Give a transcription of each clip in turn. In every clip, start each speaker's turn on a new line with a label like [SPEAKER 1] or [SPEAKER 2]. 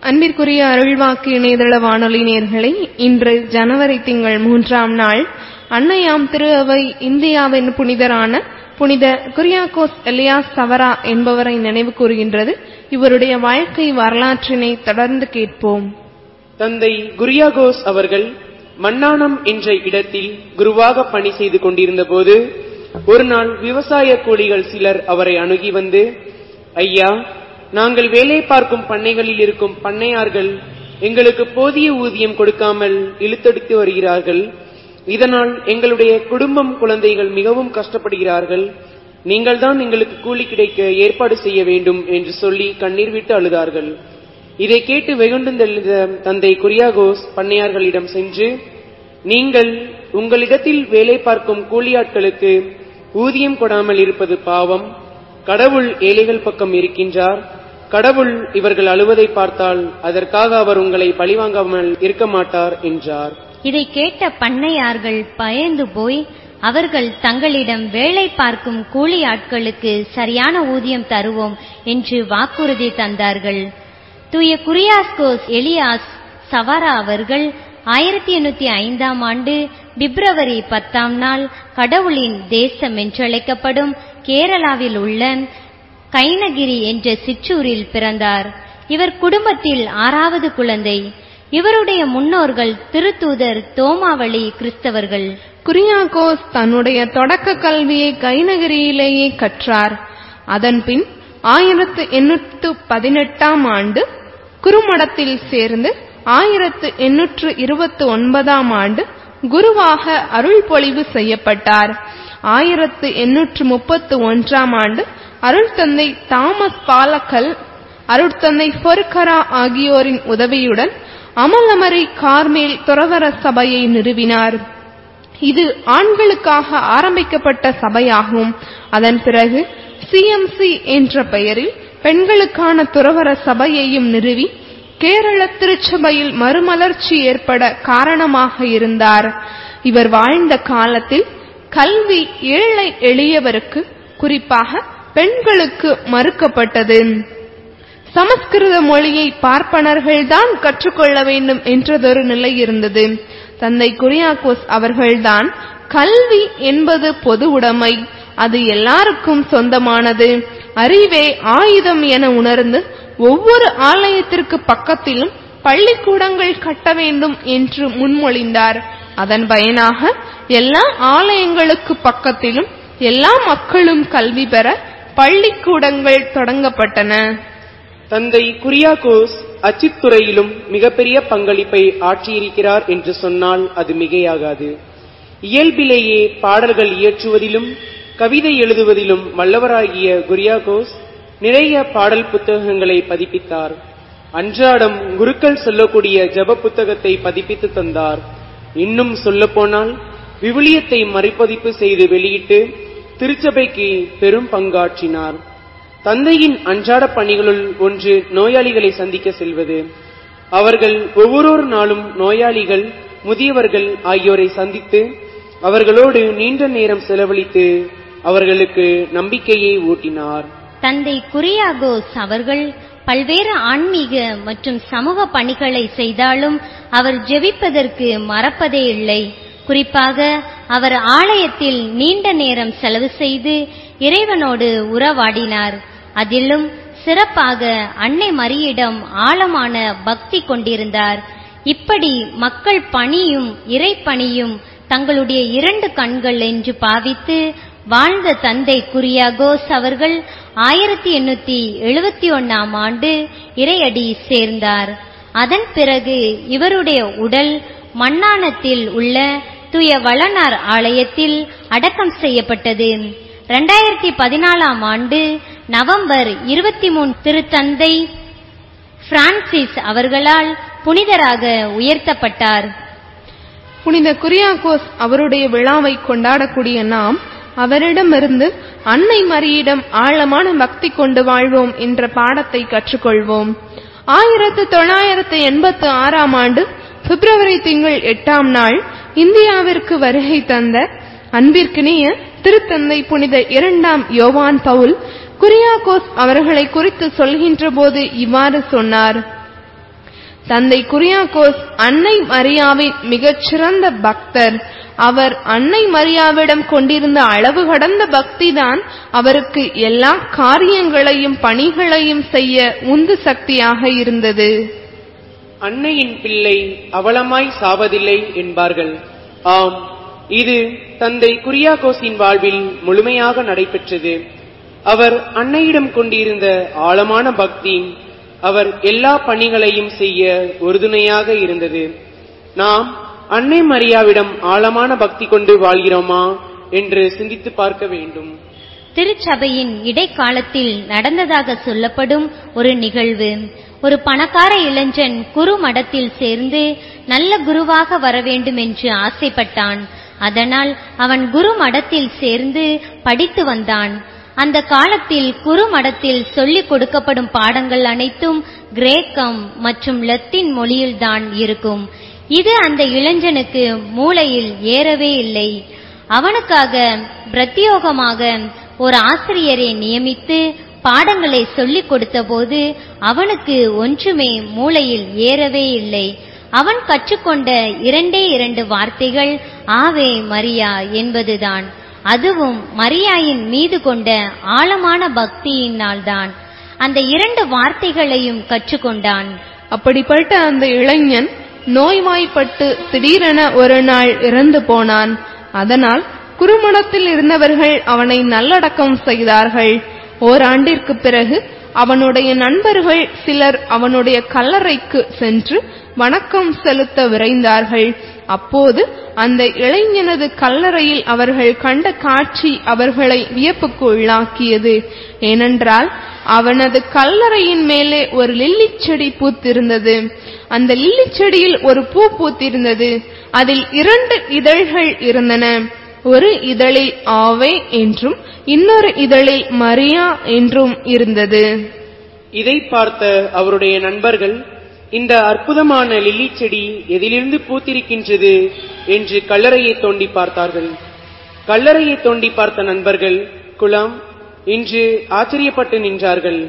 [SPEAKER 1] அன்பிற்குரிய அருள்வாக்கு இணையதள வானொலி நேயர்களே, இன்று ஜனவரி திங்கள் 3ஆம் நாள் அன்னையாம் திரு அவை இந்தியாவின் புனிதரான புனித குரியாகோஸ் எலியாஸ் சவரா என்பவரை நினைவு கூறுகின்றது. இவருடைய வாழ்க்கை வரலாற்றினை தொடர்ந்து கேட்போம்.
[SPEAKER 2] தந்தை குரியாகோஸ் அவர்கள் மன்னானம் என்ற இடத்தில் குருவாக பணி செய்து கொண்டிருந்த போது ஒரு நாள் விவசாய கூலிகள் சிலர் அவரை அணுகி வந்து, ஐயா, நாங்கள் வேலை பார்க்கும் பண்ணைகளில் இருக்கும் பண்ணையார்கள் எங்களுக்கு போதிய ஊதியம் கொடுக்காமல் இழுத்தடித்து வருகிறார்கள். இதனால் எங்களுடைய குடும்பம் குழந்தைகள் மிகவும் கஷ்டப்படுகிறார்கள். நீங்கள் தான் எங்களுக்கு கூலி கிடைக்க ஏற்பாடு செய்ய வேண்டும் என்று சொல்லி கண்ணீர் விட்டு அழுதார்கள். இதை கேட்டு வெகுண்டெழுந்த தந்தை குரியாகோஸ் பண்ணையார்களிடம் சென்று, நீங்கள் உங்களிடத்தில் வேலை பார்க்கும் கூலியாட்களுக்கு ஊதியம் கொடாமல் இருப்பது பாவம். கடவுள் ஏழைகள் பக்கம் இருக்கின்றார். கடவுள் இவர்கள் அழுவதை பார்த்தால் அதற்காக அவர் உங்களை பழிவாங்காமல் இருக்க மாட்டார் என்றார்.
[SPEAKER 3] இதை கேட்ட பண்ணையார்கள் பயந்து போய் அவர்கள் தங்களிடம் வேலை பார்க்கும் கூலி ஆட்களுக்கு சரியான ஊதியம் தருவோம் என்று வாக்குறுதி தந்தார்கள். தூய குரியாகோஸ் எலியாஸ் சவரா அவர்கள் 1805ஆம் ஆண்டு பிப்ரவரி 10ஆம் நாள் கடவுளின் தேசம் என்றழைக்கப்படும் கேரளாவில் உள்ள கைனகிரி என்ற சிற்றூரில் பிறந்தார். இவர் குடும்பத்தில் 6வது குழந்தை. இவருடைய முன்னோர்கள் திருத்தூதர் தோமாவளி கிறிஸ்தவர்கள்.
[SPEAKER 1] குரியாகோஸ் தன்னுடைய தொடக்க கல்வியை கைனகிரியிலேயே கற்றார். அதன்பின் 1818ஆம் ஆண்டு குருமடத்தில் சேர்ந்து 1829ஆம் ஆண்டு குருவாக அருள் பொழிவு செய்யப்பட்டார். 1831ஆம் ஆண்டு அருள்தந்தை தாமஸ் பாலக்கல், அருட்தந்தை பொருக்கரா ஆகியோரின் உதவியுடன் அமலமரி கார்மேல் துறவர சபையை நிறுவினார். இது ஆண்களுக்காக ஆரம்பிக்கப்பட்ட சபையாகும். அதன் பிறகு CMC என்ற பெயரில் பெண்களுக்கான துறவர சபையையும் நிறுவி கேரள திருச்சபையில் மறுமலர்ச்சி ஏற்பட காரணமாக இருந்தார். இவர் வாழ்ந்த காலத்தில் கல்வி ஏழை எளியவருக்கு, குறிப்பாக பெண்களுக்கு மறுக்கப்பட்டது. சமஸ்கிருத மொழியை பார்ப்பனர்கள்தான் கற்றுக்கொள்ள வேண்டும் என்றதொரு நிலை இருந்தது. தந்தை குரியாகோஸ் அவர்கள்தான் கல்வி என்பது பொது உடைமை, அது எல்லாருக்கும் சொந்தமானது, அறிவே ஆயுதம் என உணர்ந்து ஒவ்வொரு ஆலயத்திற்கு பக்கத்திலும் பள்ளிக்கூடங்கள் கட்ட வேண்டும் என்று முன்மொழிந்தார். அதன் பயனாக எல்லா ஆலயங்களுக்கு பக்கத்திலும் எல்லா மக்களும் கல்வி பெற பள்ளிக்கூடங்கள் தொடங்கப்பட்டன.
[SPEAKER 2] தந்தை குரியாகோஸ் அச்சுத்துறையிலும் மிகப்பெரிய பங்களிப்பை ஆற்றியிருக்கிறார் என்று சொன்னால் அது மிகையாகாது. இயல்பிலேயே பாடல்கள் இயற்றுவதிலும் கவிதை எழுதுவதிலும் வல்லவராகிய குரியாகோஸ் நிறைய பாடல் புத்தகங்களை பதிப்பித்தார். அன்றாடம் குருக்கள் சொல்லக்கூடிய ஜப புத்தகத்தை பதிப்பித்து தந்தார். இன்னும் சொல்ல போனால் விவிலியத்தை மறுபதிப்பு செய்து வெளியிட்டு திருச்சபைக்கு பெரும் பங்காற்றினார். தந்தையின் அன்றாட பணிகளுள் ஒன்று நோயாளிகளை சந்திக்க செல்வது. அவர்கள் ஒவ்வொரு நாளும் நோயாளிகள், முதியவர்கள் ஆகியோரை சந்தித்து அவர்களோடு நீண்ட நேரம் செலவழித்து அவர்களுக்கு நம்பிக்கையை ஊட்டினார்.
[SPEAKER 3] தந்தை குரியாகோஸ் அவர்கள் பல்வேறு ஆன்மீக மற்றும் சமூக பணிகளை செய்தாலும் அவர் ஜெபிப்பதற்கு மறப்பதே இல்லை. குறிப்பாக அவர் ஆலயத்தில் நீண்ட நேரம் செலவு செய்து இறைவனோடு உறவாடினார். அதிலும் சிறப்பாக அன்னை மரியிடம் ஆழமான பக்தி கொண்டிருந்தார். இப்படி மக்கள் பணியும் இறை பணியும் தங்களுடைய 2 கண்கள் என்று பாவித்து வாழ்ந்த தந்தை குரியாகோஸ் அவர்கள் 1871ஆம் ஆண்டு இறையடி சேர்ந்தார். அதன் பிறகு இவருடைய உடல் மன்னானத்தில் உள்ள தூய வளனார் ஆலயத்தில் அடக்கம் செய்யப்பட்டது. 2014ஆம் ஆண்டு நவம்பர் 23 திருத்தந்தை பிரான்சிஸ் அவர்களால் புனிதராக உயர்த்தப்பட்டார்.
[SPEAKER 1] புனித குரியாகோஸ் அவருடைய விழாவை கொண்டாடக்கூடிய நாம் அவரிடமிருந்து அன்னை மரியிடம் ஆழமான பக்தி கொண்டு வாழ்வோம் என்ற பாடத்தை கற்றுக்கொள்வோம். 1986ஆம் ஆண்டு பிப்ரவரி திங்கள் 8ஆம் நாள் இந்தியாவிற்கு வருகை தந்த அன்பிற்கினிய திருத்தந்தை புனித 2ஆம் யோவான் பவுல் குரியாகோஸ் அவர்களை குறித்து சொல்கின்ற போது இவ்வாறு சொன்னார். தந்தை குரியாகோஸ் அன்னை மரியாவின் மிகச்சிறந்த பக்தர். அவர் அன்னை மரியாவிடம் கொண்டிருந்த அளவு கடந்த பக்திதான் அவருக்கு எல்லா காரியங்களையும் பணிகளையும் செய்ய உந்து சக்தியாக இருந்தது.
[SPEAKER 2] அன்னையின் பிள்ளை அவலமாய் சாவதில்லை என்பார்கள். ஆம், இது தந்தை குரியாகோஸின் வாழ்வில் முழுமையாக நடைபெற்றது. அவர் அன்னையிடம் கொண்டிருந்த ஆழமான பக்தி அவர் எல்லா பணிகளையும் செய்ய உறுதுணையாக இருந்தது. நாம் அன்னை மரியாவிடம் ஆழமான பக்தி கொண்டு வாழ்கிறோமா என்று சிந்தித்து பார்க்க வேண்டும்.
[SPEAKER 3] திருச்சபையின் இடைக்காலத்தில் நடந்ததாக சொல்லப்படும் ஒரு நிகழ்வு. ஒரு பணக்கார இளைஞன் குரு மடத்தில் சேர்ந்து நல்ல குருவாக வர வேண்டும் என்று ஆசைப்பட்டான். அதனால் அவன் குரு மடத்தில் சேர்ந்து படித்து வந்தான். அந்த காலத்தில் குரு மடத்தில் சொல்லிக் கொடுக்கப்படும் பாடங்கள் அனைத்தும் கிரேக்கம் மற்றும் லத்தீன் மொழியில்தான் இருக்கும். இது அந்த இளைஞனுக்கு மூளையில் ஏறவே இல்லை. அவனுக்காக பிரத்யோகமாக ஒரு ஆசிரியரை நியமித்து பாடங்களை சொல்லிக் கொடுத்த போது அவனுக்கு ஒன்றுமே மூளையில் ஏறவே இல்லை. அவன் கற்றுக்கொண்ட 2 வார்த்தைகள் ஆவே மரியா என்பதுதான். அதுவும் மரியாயின் மீது கொண்ட ஆழமான பக்தியினால்தான் அந்த 2 வார்த்தைகளையும் கற்றுக்கொண்டான்.
[SPEAKER 1] அப்படிப்பட்ட அந்த இளைஞன் நோய்வாய்ப்பட்டு திடீரென ஒரு நாள் இறந்து போனான். அதனால் குருமடத்தில் இருந்தவர்கள் அவனை நல்லடக்கம் செய்தார்கள். ஓராண்டிற்கு பிறகு அவனுடைய நண்பர்கள் சிலர் அவனுடைய கல்லறைக்கு சென்று வணக்கம் செலுத்த விரைந்தார்கள். அப்போது அந்த இளைஞனது கல்லறையில் அவர்கள் கண்ட காட்சி அவர்களை வியப்புக்கு உள்ளாக்கியது. ஏனென்றால் அவனது கல்லறையின் மேலே ஒரு லில்லி செடி பூத்திருந்தது. அந்த லில்லி செடியில் ஒரு பூ பூத்திருந்தது. அதில் 2 இதழ்கள் இருந்தன. ஒரு இதழில் ஆவே என்றும் இன்னொரு இதழில் மரியா என்றும் இருந்தது.
[SPEAKER 2] இதை பார்த்த அவருடைய நண்பர்கள், இந்த அற்புதமான லில்லி செடி எதிலிருந்து பூத்திருக்கின்றது என்று கல்லறையை தோண்டி பார்த்தார்கள். கல்லறையை தோண்டி பார்த்த நண்பர்கள் குலாம் இன்று ஆச்சரியப்பட்டு நின்றார்கள்.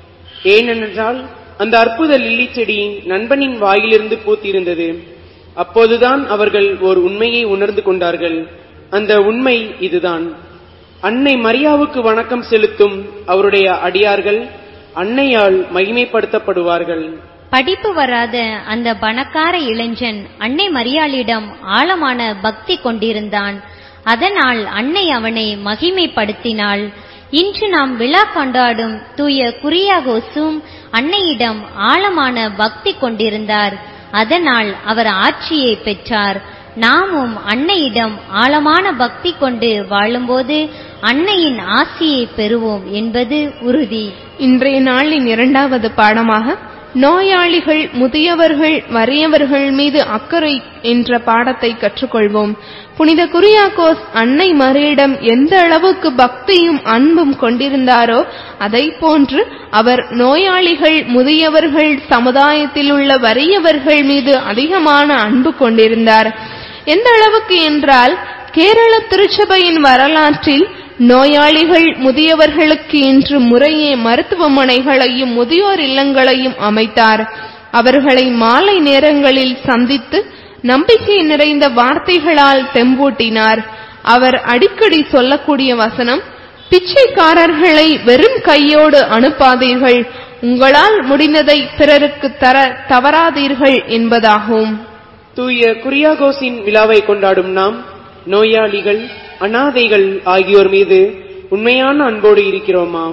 [SPEAKER 2] ஏனென்றால் அந்த அற்புத லில்லி செடி நண்பனின் வாயிலிருந்து பூத்திருந்தது. அப்போதுதான் அவர்கள் ஒரு உண்மையை உணர்ந்து கொண்டார்கள். அந்த உண்மை இதுதான்: அன்னை மரியாவுக்கு வணக்கம் செலுத்தும் அவருடைய அடியார்கள் அன்னையால் மகிமைப்படுத்தப்படுவார்கள்.
[SPEAKER 3] படிப்பு வராத அந்த பணக்கார இளைஞன் அன்னை மரியாளிடம் ஆழமான பக்தி கொண்டிருந்தான். அதனால் அன்னை அவனை மகிமைப்படுத்தினாள். இன்று நாம் விழா கொண்டாடும் தூய குரியாகோசும் அன்னையிடம் ஆழமான பக்தி கொண்டிருந்தார். அதனால் அவர் ஆட்சியை பெற்றார். நாமும் அன்னையிடம் ஆழமான பக்தி கொண்டு வாழும்போது அன்னையின் ஆசியை பெறுவோம் என்பது உறுதி.
[SPEAKER 1] இன்றைய நாளின் 2வது பாடமாக நோயாளிகள், முதியவர்கள், வறியவர்கள் மீது அக்கறை என்ற பாடத்தை கற்றுக்கொள்வோம். புனித குரியாகோஸ் அன்னை மரியிடம் எந்த அளவுக்கு பக்தியும் அன்பும் கொண்டிருந்தாரோ அதை போன்று அவர் நோயாளிகள், முதியவர்கள், சமுதாயத்தில் உள்ள வறியவர்கள் மீது அதிகமான அன்பு கொண்டிருந்தார். எந்த அளவுக்கு என்றால், கேரள திருச்சபையின் வரலாற்றில் நோயாளிகள், முதியவர்களுக்கு இன்று முறையே மருத்துவமனைகளையும் முதியோர் இல்லங்களையும் அமைத்தார். அவர்களை மாலை நேரங்களில் சந்தித்து நம்பிக்கை நிறைந்த வார்த்தைகளால் தெம்பூட்டினார். அவர் அடிக்கடி சொல்லக்கூடிய வசனம், பிச்சைக்காரர்களை வெறும் கையோடு அனுப்பாதீர்கள், உங்களால் முடிந்ததை பிறருக்கு தர தவறாதீர்கள் என்பதாகும்.
[SPEAKER 2] தூய குரியாகோஸின் விழாவை கொண்டாடும் நாம் நோயாளிகள், அனாதைகள் ஆகியோர் மீது உண்மையான அன்போடு இருக்கிறோமா?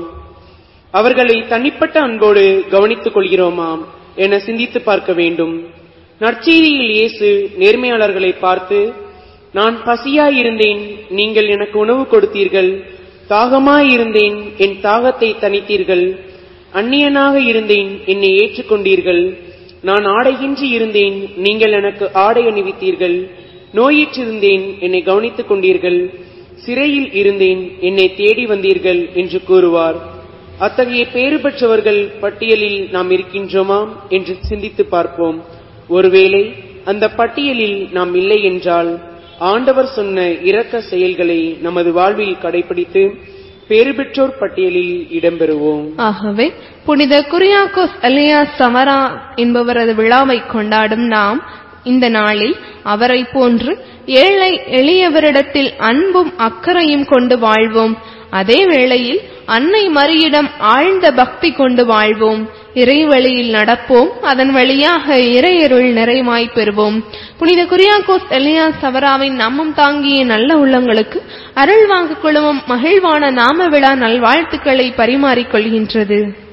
[SPEAKER 2] அவர்களை தனிப்பட்ட அன்போடு கவனித்துக் கொள்கிறோமா என சிந்தித்து பார்க்க வேண்டும். நற்செய்தியில் இயேசு நேர்மையாளர்களை பார்த்து, நான் பசியாயிருந்தேன், நீங்கள் எனக்கு உணவு கொடுத்தீர்கள், தாகமாயிருந்தேன், என் தாகத்தை தணித்தீர்கள், அந்நியனாக இருந்தேன், என்னை ஏற்றுக்கொண்டீர்கள், நான் ஆடையின்றி இருந்தேன், நீங்கள் எனக்கு ஆடை அணிவித்தீர்கள், நோயிற்றிருந்தேன், என்னை கவனித்துக் கொண்டீர்கள், சிறையில் இருந்தேன், என்னை தேடி வந்தீர்கள் என்று கூறுவார். அத்தகைய பேறு பெற்றவர்கள் பட்டியலில் நாம் இருக்கின்றோமா என்று சிந்தித்து பார்ப்போம். ஒருவேளை அந்த பட்டியலில் நாம் இல்லை என்றால், ஆண்டவர் சொன்ன இரக்க செயல்களை நமது வாழ்வில் கடைபிடித்து பேறு பெற்றோர் பட்டியலில் இடம்பெறுவோம்.
[SPEAKER 1] ஆகவே புனித குரியாகோஸ் எலியாஸ் சவரா என்பவரது விழாவை கொண்டாடும் நாம் இந்த நாளில் அவரை போன்று ஏழை எளியவரிடத்தில் அன்பும் அக்கறையும் கொண்டு வாழ்வோம். அதே வேளையில் அன்னை மரியிடம் ஆழ்ந்த பக்தி கொண்டு வாழ்வோம். இறைவழியில் நடப்போம். அதன் வழியாக இறையருள் நிறைவாய் பெறுவோம். புனித குரியாகோஸ் எலியாஸ் சவராவின் நாமம் தாங்கிய நல்ல உள்ளங்களுக்கு அருள்வாக்கு குழுமம் மகிழ்வான நாம விழா நல்வாழ்த்துக்களை பரிமாறிக்கொள்கின்றது.